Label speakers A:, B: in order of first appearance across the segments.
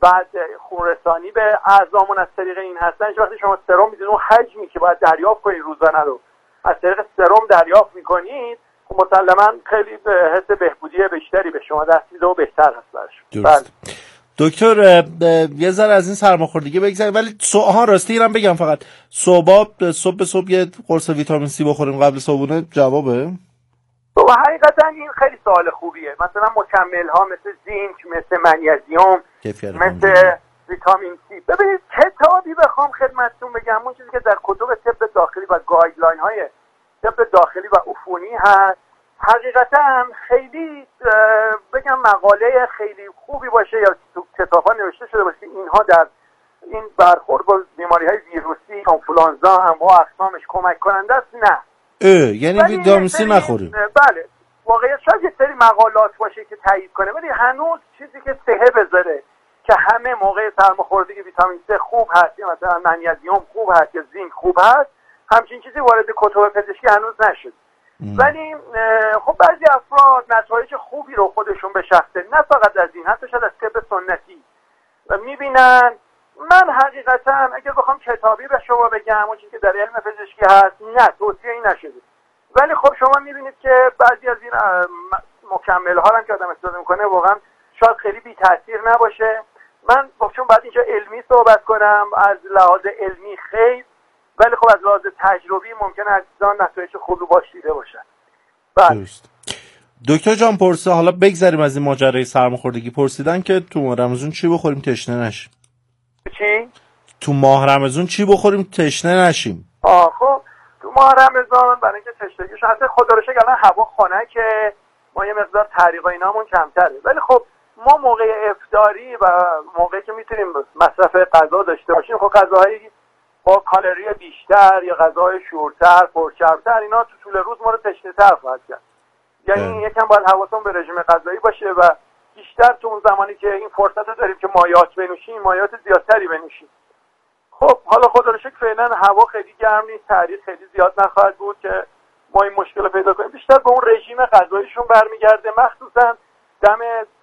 A: بعد خونرسانی به اعضامون از طریق این هستن. وقتی شما سرم میدین اون حجمی که باید دریافت کنید روزانه رو از طریق سرم دریافت میکنید، مسلما خیلی حس بهبودی بیشتری به شما دست میده و بهتر هست برش.
B: درست. دکتر یه ذره از این سرماخوردگی بگذاریم، ولی راستی اینم بگم فقط صبح به صبح یه قرص ویتامین سی بخوریم قبل صبحونه جوابه؟
A: و حقیقتا این خیلی سوال خوبیه. مثلا مکمل ها مثل زینک، مثل منیزیم، مثل ویتامین سی. ببینید کتابی بخوام خدمتتون بگم، اون چیزی که در کتب طب داخلی و گایدلاین های طب داخلی و عفونی هست، حقیقتا خیلی بگم مقاله خیلی خوبی باشه یا تو کتاب‌ها نوشته شده باشه اینها در این برخورد با بیماری‌های ویروسی، آنفولانزا، انواع اقسامش کمک کننده است، نه.
B: یعنی ویتامین سی نخوریم.
A: بله، واقعا شاید یه سری مقالات باشه که تایید کنه، ولی هنوز چیزی که صحه بذاره که همه موقع سرماخوردگی ویتامین سی خوب هست، یا مثلا منیزیم خوب هست یا زینک خوب هست، همچین چیزی وارد کتب پزشکی هنوز نشد. ولی خب بعضی افراد نتایج خوبی رو خودشون به شخصه، نه فقط از این، حتی شاید از طب سنتی میبینن. من حقیقتا اگر بخوام کتابی به شما بگم اون چیزی که در علم پزشکی هست، نه توصیه‌ای نشده. ولی خب شما میبینید که بعضی از این مکمل ها هم که آدم استفاده میکنه واقعا شاید خیلی بی تاثیر نباشه. من چون بعد اینجا علمی صحبت کنم، از لحاظ علمی خیر، ولی خب از لحاظ تجربی ممکنه عزیزان نتایج خوبی باش دیده باشن.
B: درست. دکتر جان حالا بگذریم از این ماجرای سرماخوردگی. پرسیدن که تو ماه رمضان چی بخوریم تشنه نشیم.
A: چی؟
B: تو ماه رمضان چی بخوریم تشنه نشیم؟
A: خب تو ماه رمضان برای اینکه تشنگیش حتی خدا رو شکر الان هوا خنکه، ما یه مقدار تحریق اینامون کمتره، ولی خب ما موقع افطاری و موقعی که میتونیم مصرف غذا داشته باشیم، خب غذاهایی با کالری بیشتر یا غذاهای شورتر، پرچربتر، اینا تو طول روز ما رو تشنه‌تر خواهد کرد. یعنی یکم باید حواسمون به رژیم غذایی باشه و بیشتر تو اون زمانی که این فرصت رو داریم که مایعات بنوشیم، مایعات زیادتری بنوشیم. خب حالا خدا رو شکر فعلا هوا خیلی گرم نیست، تحریق خیلی زیاد نخواهد بود که ما این مشکل رو پیدا کنیم. بیشتر به اون رژیم غذاییشون برمیگرده، مخصوصا دم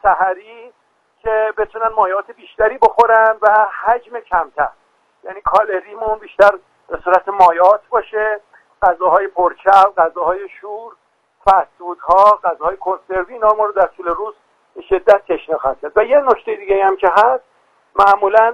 A: سحری که بتونن مایعات بیشتری بخورن و حجم کمتر، یعنی کالریمون بیشتر به صورت مایعات باشه، غذاهای پرچرب، غذاهای شور، فست‌فودها، غذاهای کنسروی، اینا ما رو در طول روز به شدت تشنه خواهد کرد. و یه نکته دیگه هم که هست، معمولا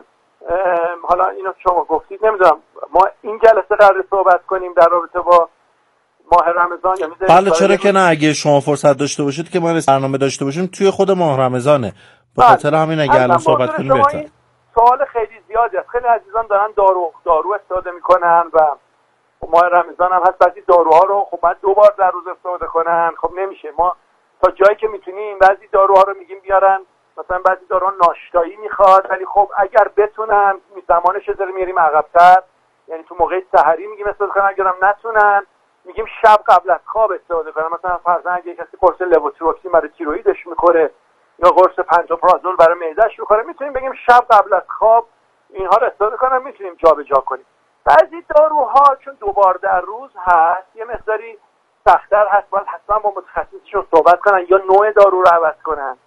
A: حالا اینو شما گفتید، نمیدونم ما این جلسه قرار صحبت کنیم در رابطه با ماه رمضان یا میذاریم؟
B: بله چرا که نه، اگه شما فرصت داشته باشید که ما برنامه داشته باشیم توی خود ماه رمضانه، به خاطر همین اگه الان صحبت کنیم بهتره.
A: سوال خیلی زیادی است، خیلی عزیزان دارن دارو استفاده میکنن و ماه رمضان هم هست، بعضی داروها رو خب بعد 2 بار در روز استفاده کنن. خب نمیشه، ما تا جایی که میتونیم بعضی داروها رو میگیم بیارن، مثلا بعضی داروها ناشتایی میخواد، ولی خب اگر بتونن زمانش رو میاریم عقب‌تر، یعنی تو موقع سحری میگیم استفاده کنن، اگرم نتونن میگیم شب قبل از خواب استفاده کنن. مثلا فرضاً اگه کسی قرص لووتیروکسین برای تیروئیدش میخوره یا قرص پنتوپرازول برای معده‌اش میخوره، میتونیم بگیم شب قبل از خواب اینها رو استفاده کنن، میتونیم جابجا کنیم. بعضی داروها چون 2 بار در روز هست یه مقداری سخت‌تر هست، باید حتما با متخصصشون صحبت کنن یا نوع دارو رو عوض کنن،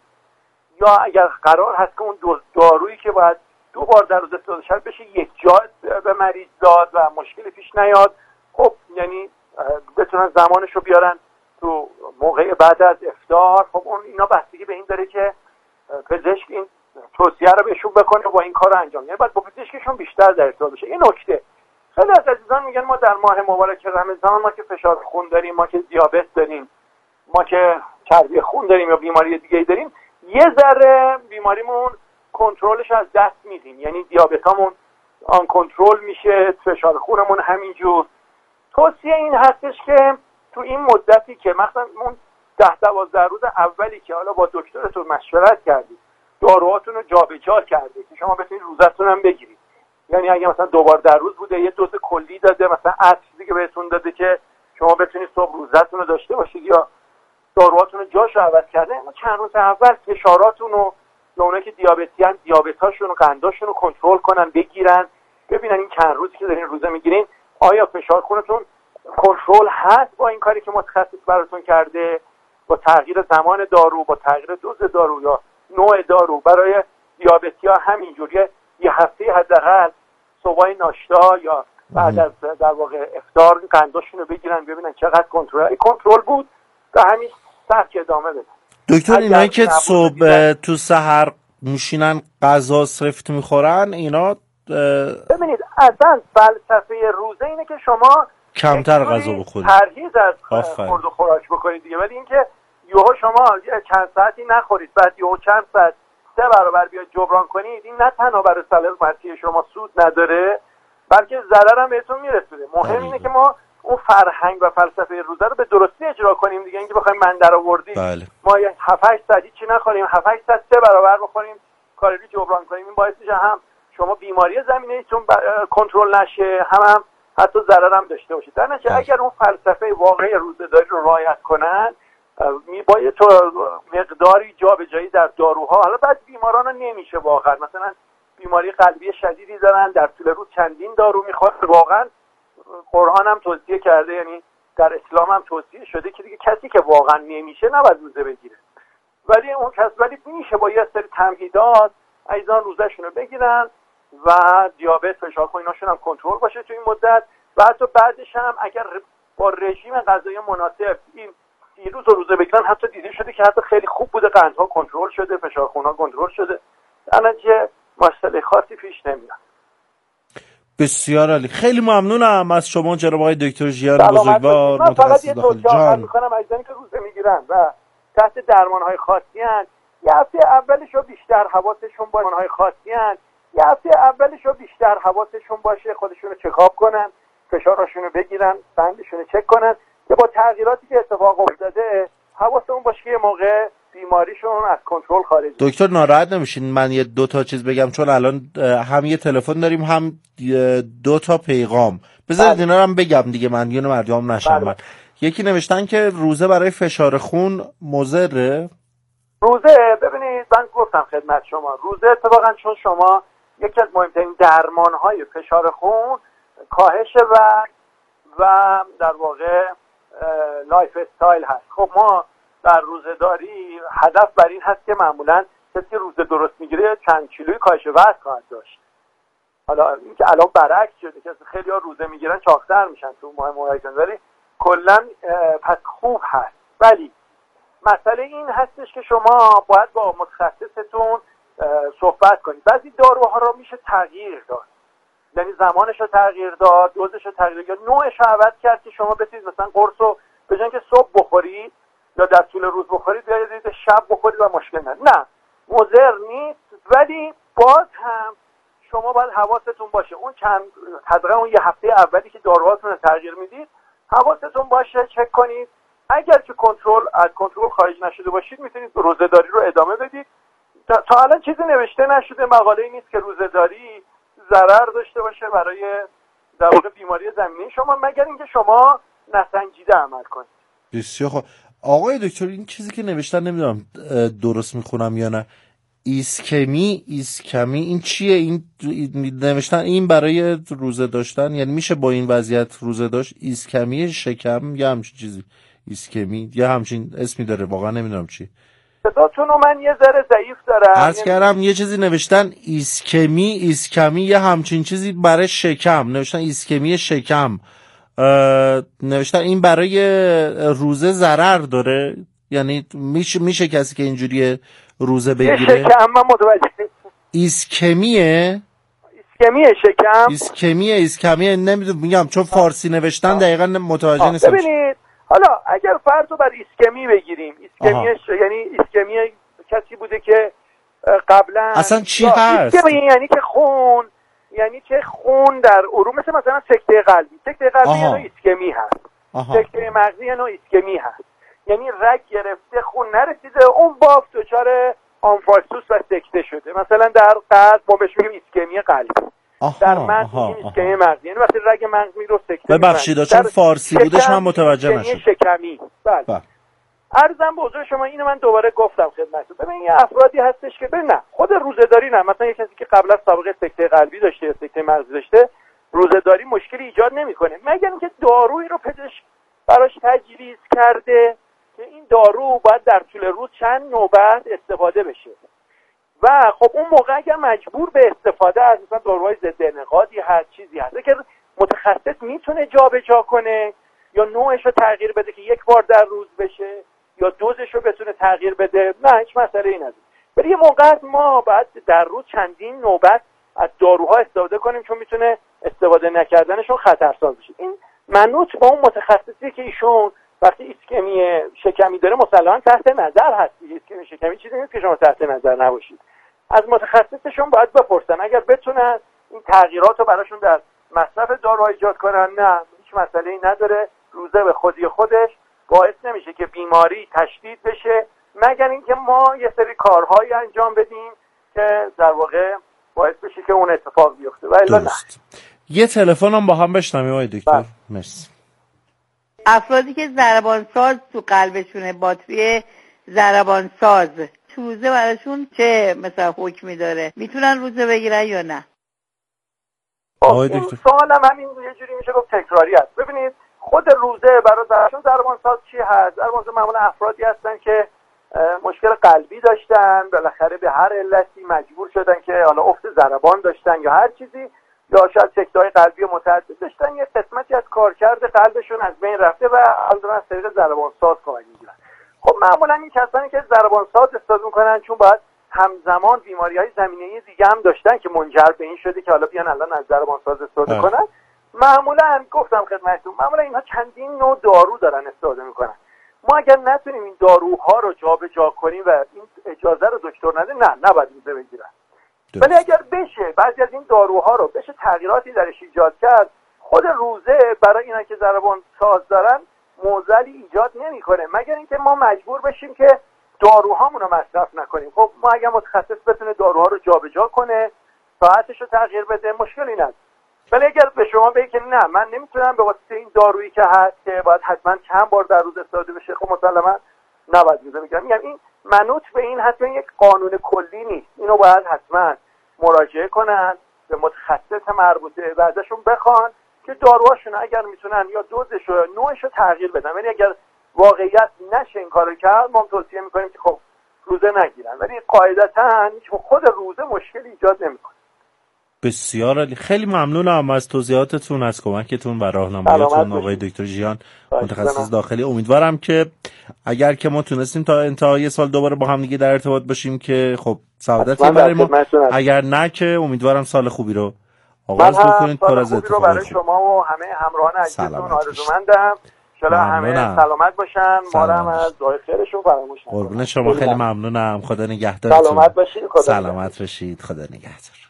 A: یا اگر قرار هست که اون دارویی که باید 2 بار در روز استفاده شد بشه یک جا به مریض داد و مشکلی پیش نیاد، خب یعنی بتونن زمانش رو بیارن تو موقع بعد از افطار. خب اون اینا بستگی به این داره که پزشک این توصیه رو بهشون بکنه با این کار رو انجام، یعنی باید با پزشکشون بیشتر در ارتباط بشه. این نکته. خیلی از عزیزان میگن ما در ماه مبارک رمضان، ما که فشار خون داریم، ما که دیابت داریم، ما که چربی خون داریم یا بیماری دیگه داریم، یه ذره بیماریمون کنترلش از دست میدیم، یعنی دیابتامون آن کنترل میشه، فشار خونمون همینجور. توصیه این هستش که تو این مدتی که مثلا اون 10-12 روز اولی که حالا با دکترتون مشورت کردید، داروهاتون رو جابجا کردید که شما بتونید روزتون هم بگیرید، یعنی اگه مثلا 2 بار در روز بوده یه دوز کلی داده، مثلا عطر دیگه بهتون داده که شما بتونید صبح روزتون رو داشته باشید، یا داروهاتون رو جاشو عوض کرده، اما چند روز اول فشاراتون رو یا اونایی که دیابتیان دیابتاشون و قنداشون رو کنترل کنن، بگیرن، ببینن این چند روزی که دارین روزه میگیرین آیا فشار خونتون کنترل هست با این کاری که متخصص براتون کرده، با تغییر زمان دارو، با تغییر دوز دارو یا نوع دارو. برای دیابتی‌ها همینجوری یه هفته حداقل صبحای ناشتا یا بعد از در واقع افطار قنداشون رو بگیرن ببینن چقدر کنترل بود و همین سبک ادامه بدن.
B: دکتر اینایی که صبح تو سحر میشینن غذا سفت میخورن اینا
A: ببینید اصلا فلسفه روزه اینه که شما
B: کمتر غذا بخورید،
A: پرهیز از خورد و خوراک بکنید دیگه. ولی اینکه یهو شما چند ساعتی نخورید بعد یهو چند ساعت 3 برابر بیاید جبران کنید، این نه تنها برای سلامتی شما سود نداره بلکه ضرر هم بهتون میرسونه. مهم اینه که ما اون فرهنگ و فلسفه روزه رو به درستی اجرا کنیم دیگه. اینکه بخوایم من درآوردی ما 7-8 ساعت چی نخوریم، 7-8 ساعت 3 برابر بخوریم کالری جبران کنیم، این باعث میشه هم شما بیماری زمینه‌ایتون کنترل نشه، هم حتی ضرر هم داشته باشید. در نتیجه اگر اون فلسفه واقعی روزه‌داری رو رعایت کنن باید تو مقداری جابجایی در داروها، حالا بعضی بیماران رو نمیشه واقعا، مثلا بیماری قلبی شدیدی دارن در طول روز چندین دارو میخواد، واقعا قرآن هم توصیه کرده، یعنی در اسلام هم توصیه شده که دیگه کسی که واقعا نمیشه نباید روزه بگیره. ولی اون کس میشه با یه سری تمهیدات عزیزان روزهشون رو بگیرن و دیابت، فشار خون ایناشون هم کنترل باشه تو این مدت و حتی بعدش هم اگر با رژیم غذایی مناسب این 30 روز روزه بگیرن حتی دیده شده که حتی خیلی خوب بوده، قندها کنترل شده، فشار خونها کنترل شده، در نتیجه مسئله خاصی پیش نمیاد.
B: بسیار عالی، خیلی ممنونم از شما جناب آقای دکتر ژیان بزرگوار،
A: متخصص داخل جان. می‌خوام عزیزانی که روزه میگیرن و تحت درمان‌های خاصی ان یه هفته اولش رو بیشتر حواسشون باشه خودشون رو چکاپ کنن، فشارشون رو بگیرن، قندشون رو چک کنن که با تغییراتی که اتفاق افتاده حواسمون باشه که یه موقع بیماریشون از کنترل خارج.
B: دکتر ناراحت نمیشین من یه 2 چیز بگم، چون الان هم یه تلفن داریم هم 2 پیغام، بذارید اینا رو هم بگم دیگه، من یه مردم نشم. من یکی نوشتن که روزه برای فشار خون مضره.
A: روزه ببینید من گفتم خدمت شما، روزه اتفاقا چون شما یکی از مهمترین درمانهای فشار خون کاهش و در واقع لایف استایل هست. خب ما در روزه‌داری هدف بر این هست که معمولا کسی روزه درست میگیره چند کیلویی کاهش وزن خواهد داشت. حالا اینکه الان برعکس شده که خیلی ها روزه میگیرن چاق‌تر میشن تو ماه رمضان، ولی کلا پس خوب هست. ولی مسئله این هستش که شما باید با متخصصتون صحبت کنید. بعضی داروها رو میشه تغییر داد، یعنی زمانش رو تغییر داد، دوزش رو تغییر داد، نوعش رو عوض کرد که شما بتونید مثلا قرص رو به جای اینکه صبح بخورید یا در طول روز بخورید بیاید شب بخورید و مشکل نه مضر نیست. ولی باز هم شما باید حواستون باشه اون چند حداقل اون یه هفته اولی که داروهاتون رو تغییر میدید حواستون باشه چک کنید. اگر که از کنترل خارج نشده باشید میتونید روزه‌داری رو ادامه بدید. تا الان چیزی نوشته نشده، مقاله‌ای نیست که روزه‌داری ضرر داشته باشه برای در واقع بیماری زمینی شما، مگر اینکه شما نسنجیده عمل کنید.
B: بسیار خوب آقای دکتر، این چیزی که نوشتن نمیدونم درست میخونم یا نه، ایسکمی این چیه؟ این نوشتن این برای روزه داشتن، یعنی میشه با این وضعیت روزه داشت؟ ایسکمی شکم یا همچین چیزی، ایسکمی یا همچین اسمی داره، واقعا نمیدونم چی.
A: صداتون رو من یه ذره ضعیف دارم.
B: عرض کردم یه چیزی نوشتن ایسکمی یا همچین چیزی برای شکم، نوشتن ایسکمی شکم، نوشتن این برای روزه ضرر داره، یعنی میشه کسی که اینجوری روزه بگیره؟
A: شکم من متوجه
B: ایسکمیه شکم، ایسکمیه نمیدونم، میگم چون فارسی نوشتن دقیقاً متوجه نیستم.
A: ببینید حالا اگر فرض رو بر ایسکمی بگیریم، یعنی ایسکمی کسی بوده که قبلا
B: اصلا چی هست؟
A: ایسکمی یعنی که خون در عروق، مثلا سکته قلبی یه نوع ایسکمی هست. سکته مغزی یه نوع ایسکمی هست، یعنی رگ گرفته خون نرسیده، اون بافت دچار آنفارکتوس و سکته شده. مثلا در قلب ما بهش میگیم ایسکمی قلبی، در مغز میگیم ایسکمی مغزی، یعنی وقتی رگ مغز میره سکته.
B: ببخشید چون فارسی بودش من متوجه نشدم.
A: شکمی. بله. عرضم به حضور شما اینو من دوباره گفتم خدمتتون. ببین یه افرادی هستش که نه خود روزه‌داری نه، مثلا یه کسی که قبلا سابقه سکته قلبی داشته یا سکته مغزی داشته، روزه‌داری مشکلی ایجاد نمیکنه، مگر اینکه دارویی رو پزشک براش تجویز کرده که این دارو باید در طول روز چند نوبت استفاده بشه. و خب اون موقع اگر مجبور به استفاده از مثلا داروهای ضد انعقادی هست، چیزی هست که متخصص میتونه جابجا کنه یا نوعش رو تغییر بده که یک بار در روز بشه یا دوزش رو بتونه تغییر بده، نه هیچ مسئله ای نداره. ولی یه موقع ما باید در روز چندین نوبت از داروها استفاده کنیم چون میتونه استفاده نکردنشون خطرساز بشه. این منوط با اون متخصصی که ایشون وقتی ایسکمی شکمی داره مسلماً تحت نظر هست. ایسکمی شکمی چیزی نیست که شما تحت نظر نباشید. از متخصصشون باید بپرسن اگر بتونن این تغییرات رو براشون در مصرف داروها ایجاد کنن، نه هیچ مسئله‌ای نداره. روزه به خودی خودش باعث نمیشه که بیماری تشدید بشه، مگر اینکه ما یه سری کارهایی انجام بدیم که در واقع باعث بشه که اون اتفاق بیفته. ولی نه.
B: یه تلفن هم با هم بشنویم آقای دکتر. مرسی.
C: افرادی که ضربان ساز تو قلبشونه، باتری ضربان ساز، روزه براشون چه مثلا حکمی داره؟ میتونن روزه بگیرن یا نه؟
A: این سوالم همین یه جوری میشه گفت تکراری است. ببینید خود روزه براشون ضربان ساز چی هست؟ ضربان ساز معمولا افرادی هستن که مشکل قلبی داشتن، بالاخره به هر علتی مجبور شدن که حالا افت ضربان داشتن یا هر چیزی، یا شاید سکته‌های قلبی متعدد داشتن، یه قسمتی از کارکرد قلبشون از بین رفته و الان از طریق ضربان ساز کمک میگیرن. خب معمولا این کسانی که ضربان ساز استفاده میکنن چون باید همزمان بیماری‌های زمینه‌ای دیگه هم داشتن که منجر به این شده که حالا بیان الان از ضربان ساز استفاده کنن. معمولا گفتم خدمتتون، معمولا اینها چندین نوع دارو دارن استفاده میکنن. ما اگر نتونیم این داروها رو جابجا کنیم و این اجازه رو دکتر نده، نباید روزه بگیرن. ولی اگر بشه بعضی از این داروها رو بشه تغییراتی درش ایجاد کرد، خود روزه برای اینا که ضربان ساز دارن معضلی ایجاد نمیکنه، مگر اینکه ما مجبور بشیم که داروهامون رو مصرف نکنیم. خب ما اگر متخصص بتونه داروها رو جابجا کنه، ساعتش رو تغییر بده، مشکلی نداره. ولی اگر به شما بگه که نه من نمیتونم به واسطه این دارویی که هست که باید حتما چند بار در روز استفاده بشه، خب مسلما نباید روزه بگیرم. میگم این منوط به این حتما یک قانون کلی نیست، اینو باید حتما مراجعه کنن به متخصص مربوطه و ازشون بخوان که داروهاشون اگر میتونن یا دوزش و نوعش رو تغییر بدن. ولی اگر واقعیت نشه این کارو کرد، ما توصیه میکنیم که خب روزه نگیرن، ولی قاعدتاً خود روزه مشکلی ایجاد نمیکنه.
B: بسیار عالی، خیلی ممنونم از توضیحاتتون، از کمکتون و راهنماییتون آقای دکتر ژیان متخصص داخلی. امیدوارم که اگر که ما تونستیم تا انتهای سال دوباره با هم دیگه در ارتباط باشیم که خب سعادتی برای ما، اگر نه که امیدوارم سال خوبی رو آغاز بکنید، پر از اتفاقات
A: برای شما و همه همراهان عزیزتون آرزومندم. انشالله همه سلامت باشن، ما رو هم از دعای خیرشون فراموش نکنید.
B: قربون شما، خیلی ممنونم، خدا نگهدارتون.
A: سلامت باشید.
B: سلامت باشید، خدا نگهدار.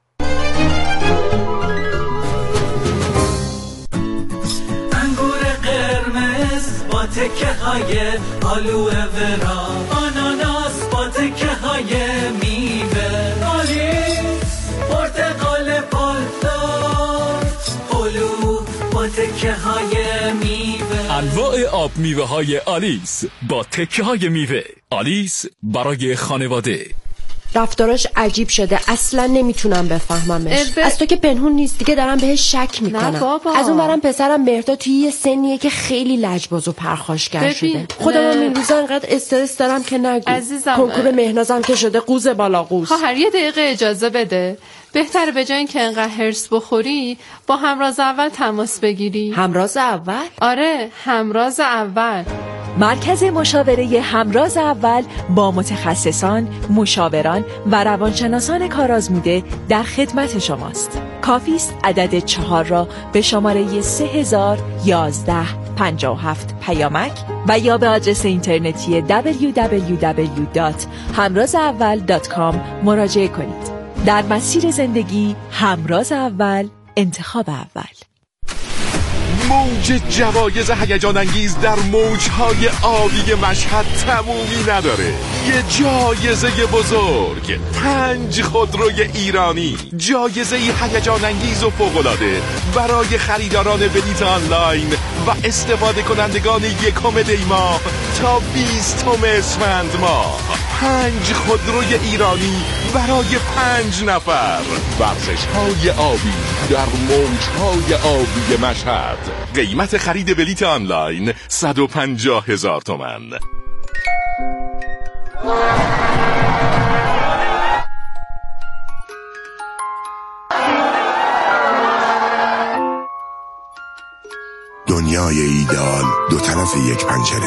D: انگور قرمز با تکه های آلوه ورا، آناناس با تکه های میوه، آلیس پرتقال پالدار، هلو با تکه های میوه.
E: انواع آب میوه های آلیس با تکه های میوه. آلیس برای خانواده.
F: رفتاراش عجیب شده، اصلا نمیتونم بفهممش. از تو که پنهون نیست دیگه، دارم بهش شک میکنم. از اون برم پسرم مهرداد توی یه سنیه که خیلی لجباز و پرخاشگر شده. خودم این روزا انقدر استرس دارم که نگو.
G: عزیزم
F: کنکور مهنازم که شده قوز بالا قوز.
G: خواهر یه دقیقه اجازه بده. بهتره به جای اینکه انقدر هرس بخوری با همراز اول تماس بگیری.
F: همراز اول؟
G: آره، همراز اول.
H: مرکز مشاوره همراز اول با متخصصان، مشاوران و روانشناسان کارآزموده در خدمت شماست. کافی است عدد 4 را به شماره 301157 پیامک و یا به آدرس اینترنتی www.hamrazaval.com مراجعه کنید. در مسیر زندگی همراز اول، انتخاب اول.
I: موج جوایز هیجان انگیز در موجهای آبی مشهد تمومی نداره. یه جایزه بزرگ، 5 خودروی ایرانی، جایزه هیجان انگیز و فوق‌العاده برای خریداران بلیط آنلاین و استفاده کنندگان 1 دی ماه تا 20 اسفند ماه. 5 خودروی ایرانی برای 5 نفر. ورزش‌های آبی در موجهای آبی مشهد. قیمت خرید بلیط آنلاین 150,000 تومان.
J: دنیای ایدئال دو طرف یک پنجره.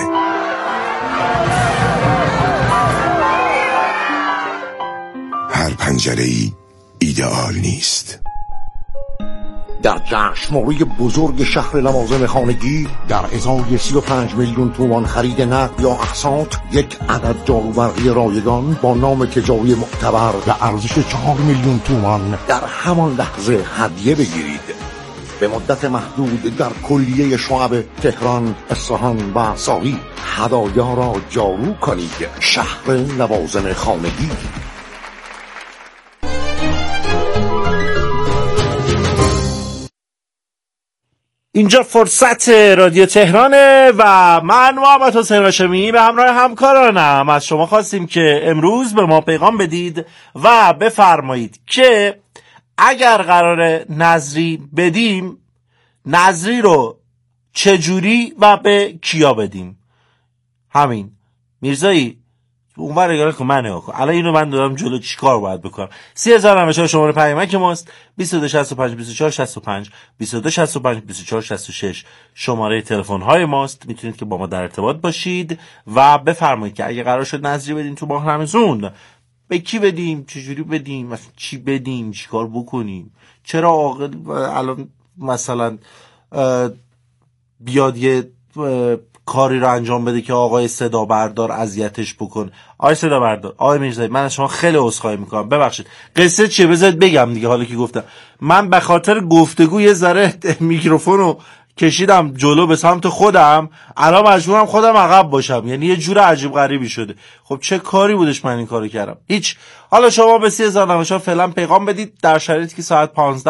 J: هر پنجره‌ای ایدئال نیست.
K: در جشنواره بزرگ شهر لوازم خانگی در ازای 35 میلیون تومان خرید نقد یا اقساط یک عدد جاروبرقی رایگان با نام تجاری معتبر به ارزش 4 میلیون تومان در همان لحظه هدیه بگیرید. به مدت محدود در کلیه شعب تهران، اصفهان و ساری هدایا را جارو کنید. شهر لوازم خانگی.
B: اینجا فرصت رادیو تهرانه و من محمد حسین هاشمی به همراه همکارانم از شما خواستیم که امروز به ما پیغام بدید و بفرمایید که اگر قرار نظری بدیم نظری رو چجوری و به کیا بدیم. همین میرزایی اونور نگاه کن، من نگاه کن، الان اینو من دارم جلو چیکار باید بکنم. 30,000 نمشه شماره پیامک ماست 2265 24 65 2265 24 66 شماره تلفن های ماست. میتونید که با ما در ارتباط باشید و بفرمایید که اگه قرار شد نظری بدیم تو ماه رمضان به کی بدیم، چجوری بدیم، مثلا چی بدیم، چیکار بکنیم. چرا عاقل الان مثلا بیاد یه کاری رو انجام بده که آقای صدا بردار اذیتش بکن. آقای صدا بردار، آقای میرزایی، من از شما خیلی عذرخواهی میکنم، ببخشید. قصه چیه بذارید بگم دیگه. حالا که گفتم من به خاطر گفتگو یه ذره میکروفون رو کشیدم جلو به سمت خودم، الان مجبورم خودم عقب باشم، یعنی یه جور عجیب غریبی شده. خب چه کاری بودش من این کارو کردم؟ هیچ. حالا شما به 30,000 نمشه فعلا پیغام بدید در شرایطی که ساعت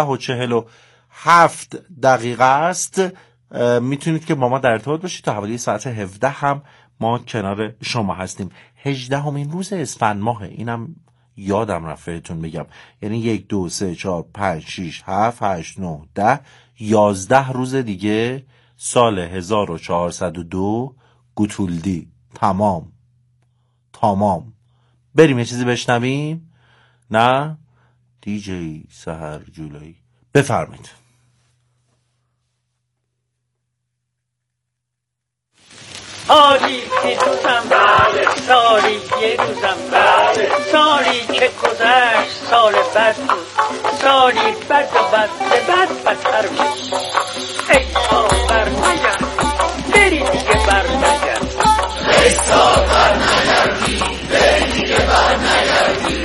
B: 15:47 است. میتونید که با ما در ارتباط باشید. تا حوالی ساعت 17 هم ما کنار شما هستیم. 18مین روز اسفند ماهه، اینم یادم رفت بهتون بگم. یعنی 1 2 3 4 5 6 7 8 9 10 11 روز دیگه سال 1402 گوتولدی تمام. بریم یه چیزی بشنویم. نه دیجی سحر جولایی بفرمایید.
L: سالی که روزم سالی یه روزم سالی که گذشت سال بد بود، سالی بد و بدتر بود. ای سال برنگرد بری دیگه برنگرد، ای سال برنگردی بری دیگه برنگردی.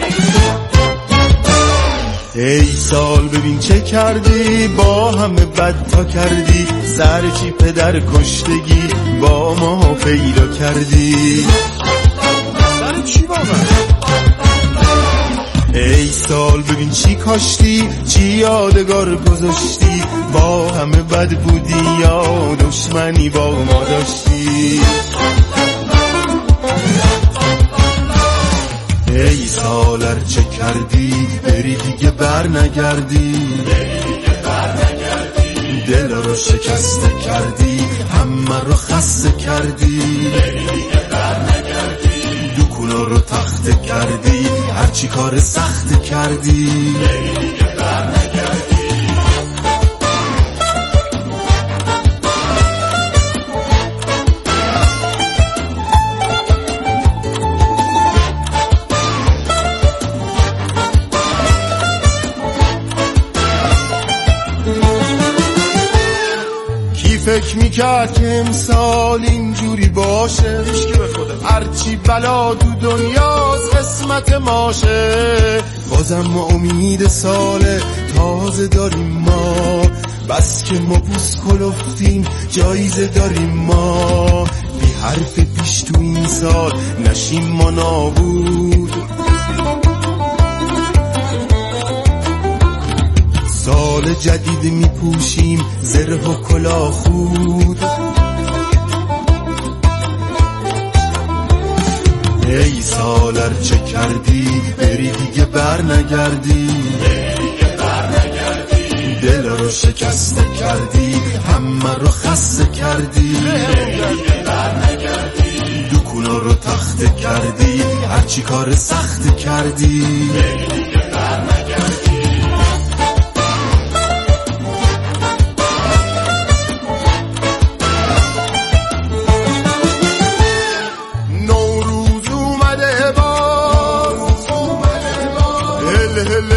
M: ای سال ببین چه کردی، با همه بد تا کردی، سر چی پدر کشتگی با ما پیدا کردی. سر چی با من؟ ای سال ببین چی کاشتی، چی یادگار گذاشتی، با همه بد بودی یا دشمنی با ما داشتی. ای سال هر چه کردی بری دیگه بر نگردی، دل رو شکسته کردی، همه رو خسته کردی، دکونا رو تخته کردی، هرچی کار سخت کردی. فکر میکرد که امسال اینجوری باشه، هرچی بلا تو دنیاست قسمت ماشه. بازم ما امید سال تازه داریم ما، بس که ما بوس کلفتیم جایزه داریم ما. بی حرف پیش تو این سال نشیم ما نابود، سال جدید میپوشیم زره و کلاه خود. ای سال هر چه کردی بری دیگه بر نگردی، دل رو شکسته کردی، همه رو خسته کردی، دکونا رو تخته کردی، هرچی کار سخت کردی.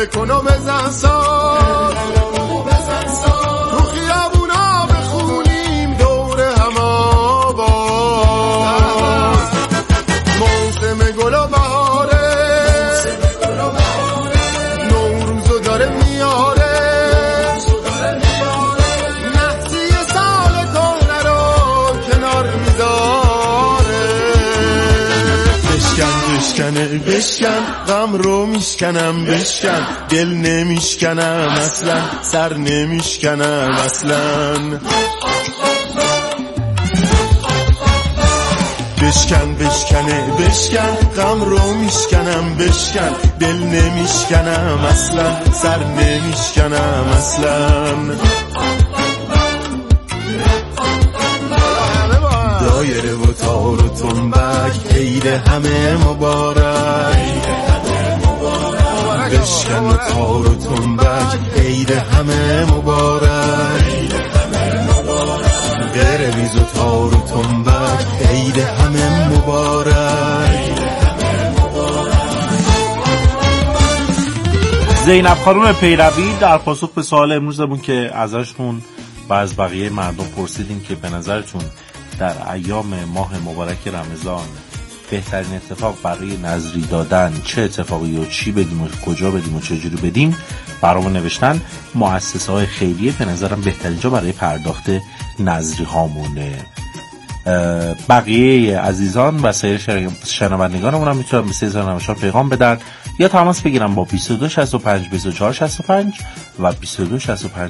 M: بکن و بزن ساز تو خیابونا بخونیم دور هم آواز موسم گل و بهاره نوروزو داره میاره نحسی سال کهنه رو کنار میذاره بشکن غم رو میشکنم بشکن دل نمیشکنم اصلا سر نمیشکنم اصلا بشکن غم رو میشکنم بشکن دل نمیشکنم اصلا سر نمیشکنم اصلا دایره و تار و تنبک عید همه مبارک بشکن و تار و تنبک عید همه مبارک برویز و تار و تنبک عید همه مبارک.
B: زینب خانم پیروی در پاسخ به سوال امروزمون که ازشون و از بقیه مردم پرسیدیم که به نظرتون در ایام ماه مبارک رمضان بهترین اتفاق برای نذری دادن چه اتفاقی و چی بدیم و کجا بدیم و چجوری بدیم برامون نوشتن. مؤسسه‌های خیریه به نظرم بهترین جا برای پرداخت نذری هامونه. بقیه عزیزان و سایر شنوندگانمون هم میتونن به 3094 پیغام بدن یا تماس بگیرن با 2265 2465 و 2265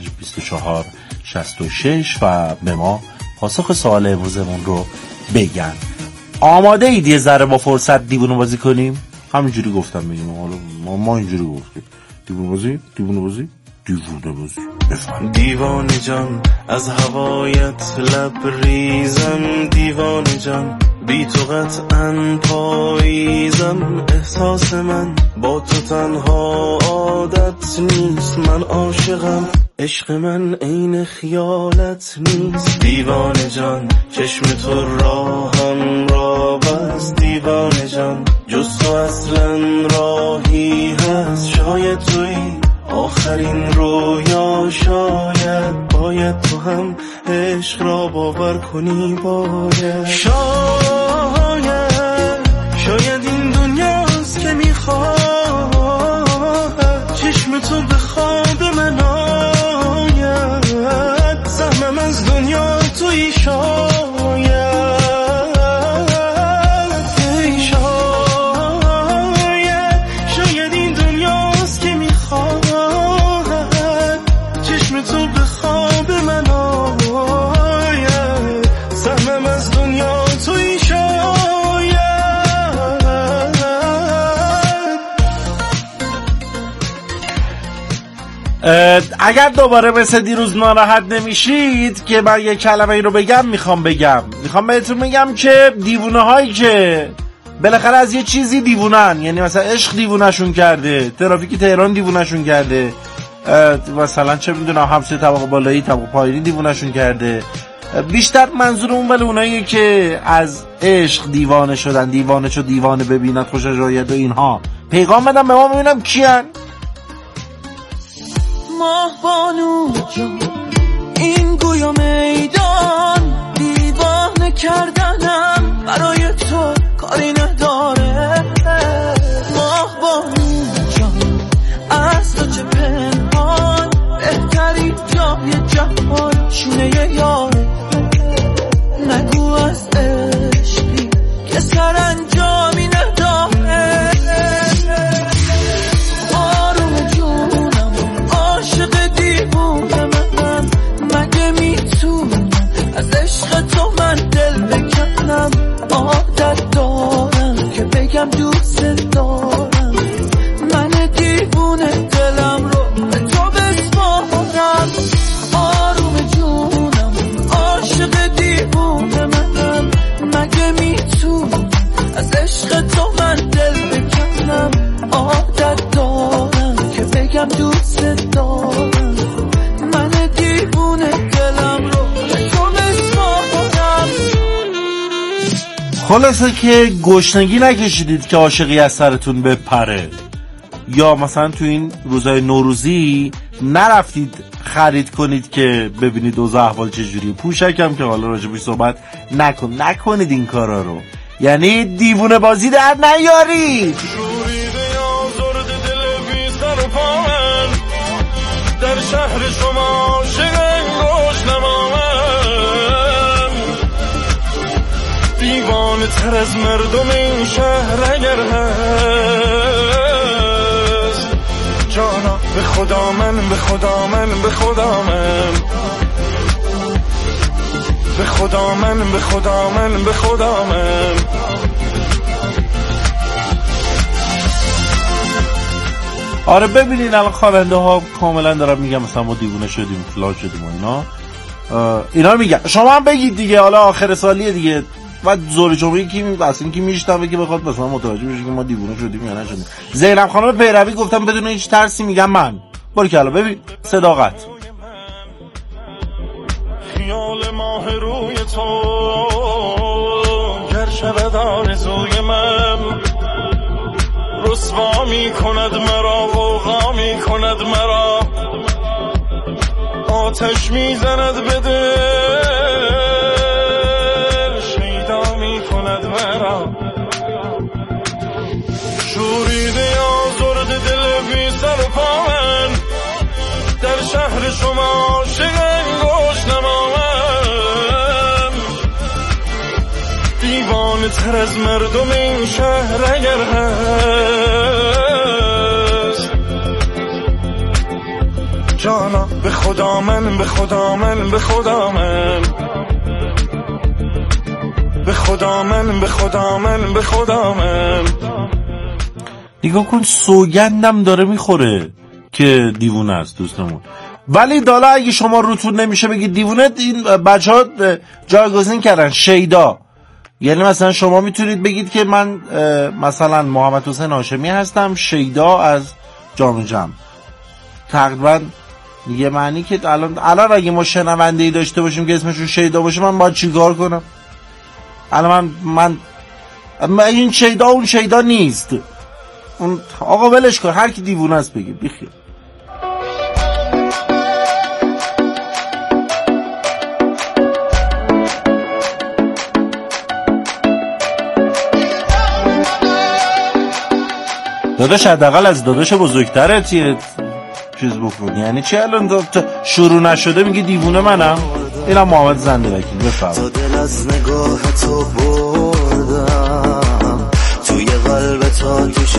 B: 2466 و به ما پاسخ سوال امروزمون رو بگن. آماده اید یه ذره با فرصت دیوونه بازی کنیم؟ همینجوری گفتم بگیم، حالا ما اینجوری گفتیم دیوونه بازی بفرم.
N: دیوانه جان از هوایت لبریزم، دیوانه جان بی تو قطعاً پاییزم، احساس من با تو تنها عادت نیست، من عاشقم عشق من عین خیالت نیست. دیوانه جان چشم تو راهم را بست، دیوانه جان جز تو اصلا راهی هست، شاید توی آخرین رویا، باید تو هم عشق را باور کنی، شاید این دنیاست که میخواد چشم تو به خواب من آید، سهمم از دنیا توی شاید این دنیاست که میخواد چشم تو به خواب من آید، سهمم از دنیا توی
B: اگر دوباره مثل دیروز ناراحت نمیشید که من یه کلمه ای رو میخوام بهتون بگم که دیوونه هایی که بالاخره از یه چیزی دیوونن، یعنی مثلا عشق دیوونشون کرده، ترافیک تهران دیوونشون کرده، مثلا چه میدونم همسایه طبقه بالایی طبقه پایینی دیوونشون کرده، بیشتر منظورمون ولی اوناییه که از عشق دیوانه شدن، دیوانه شد دیوانه ببیند خوشش آید و اینها، پیغام بدم به ما ببینم کیان.
O: ماه بانو جان این گویا میدان، دیوانه کردنم برای تو کاری نداره. ماه بانو جان از تو چه پنهان، بهترین جای جهان شونه یاره، نگو از عشقی که سرانجامی نداره. آروم جونم عاشق دیوونه منم، مگه میتونم از عشق تو من دل بکنم، عادت دارم که بگم دوست دارم، من دیوونه دلم رو به تو بسپارم. آروم جونم عاشق دیوونه منم، مگه میتونم از عشق تو من دل بکنم، عادت دارم که بگم دوست دارم، من دیوونه دلم رو به تو بسپارم.
B: خلاصه که گشنگی نکشیدید که عاشقی از سرتون بپره. یا مثلا تو این روزهای نوروزی نرفتید خرید کنید که ببینید اوضاع احوال چجوریه. پوشکم که حالا راجبش صحبت نکنید این کارا رو، یعنی دیوونه بازی در نیارید.
N: در شهر شما شنگ روشنمامم، دیوانه تر از مردم این شهر اگر هست، جانا به خدا من به خدا من به خدا من به خدا من به خدا من به خدا من.
B: آره ببینین الان خواننده ها کاملا دارن میگن مثلا ما دیوونه شدیم فلان شدیم و اینا میگن. شما هم بگید دیگه، حالا آخر سالیه دیگه و زور جمعه کی اصلا کی میشتم که بخواد مثلا متوجه بشه که ما دیوونه شدیم یا نشدیم. زینب خانم پیروی گفتم بدون هیچ ترسی میگم من. برو که الان ببین صداقت.
N: خیال ماه روی تو گر شود آرزوی من، رسوا می کند مرا غوغا می کند مرا، آتش می زند به دل شیدا می کند مرا، شوریده آزرد دل بی سر و پا من، در شهر شما شنگ روشنمامم، دیوانه تر از مردم این شهر اگر هست، جانا به خدا من به خدا من به خدا من به خدا من به خدا من به خدا من.
B: نگاه کن سوگندم داره میخوره که دیوونه است دوستمون. ولی دالا اگه شما روتون نمیشه بگید دیوونه، این بچه ها جایگزین کردن شیدا. یعنی مثلا شما میتونید بگید که من مثلا محمد حسین هاشمی هستم، شیدا از جام جم. تقریبا یه معنی که الان اگه ما شنونده‌ای داشته باشیم که اسمشون شیدا باشه من باید چیکار کنم؟ الان من این شیدا اون شیدا نیست. اون آقا ولش کن، هر کی دیوونه است بگید بیخیال. داداش حداقل از داداش بزرگترت یه چیز بکن. یعنی چی الان شروع نشده میگی دیوونه منم؟ اینم محمد زنده وکیل. بفرم.
P: تا دل از نگاه تو بردم، توی قلب تا توش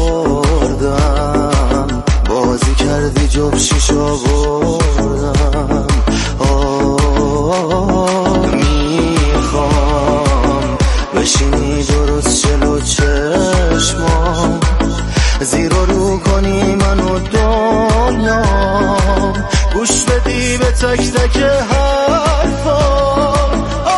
P: آوردم، بازی کردی جبشیش آوردم. میخوام بشینی درست جلو چشمام، زیر و رو کنی منو دنیا، گوش بدی به تک تک حرفام.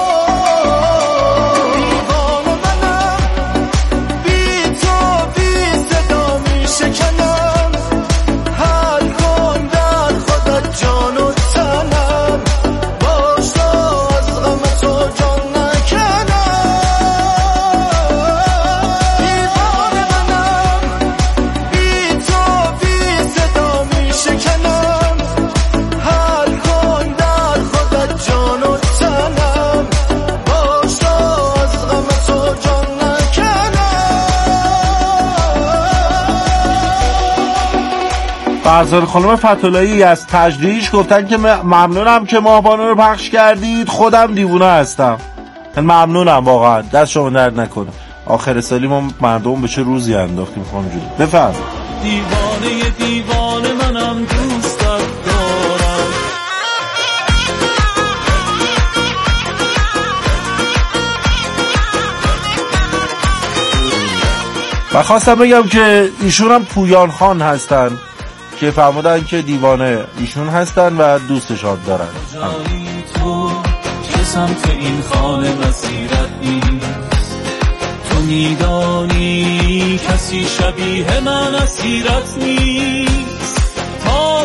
P: دیوانه منم، بی تو بی صدا می شکنم، حل کن در خودت جان و تنم، باش تا از غم تو جان نکنم. دیوانه منم، بی تو بی صدا می شکنم، حل کن در خودت جان و تنم، باش تا از غم تو جان نکنم.
B: فرزان خانم فتولایی از تجریش گفتن که ممنونم که ماهبانو رو پخش کردید، خودم دیوونه هستم. ممنونم واقعا، دست شما درد نکنه. آخر سالی ما مردم به چه روزی انداختیم خانم جون. بفرم.
D: دیوانه دیوانه منم دوستت دارم.
B: و خواستم بگم که ایشون هم پویان خان هستن که فرمودن که دیوانه ایشون هستن و دوستشان دارن.
D: تو که سمت این خانه مسیرت نیست، تو میدانی کسی شبیه من اسیرت نیست.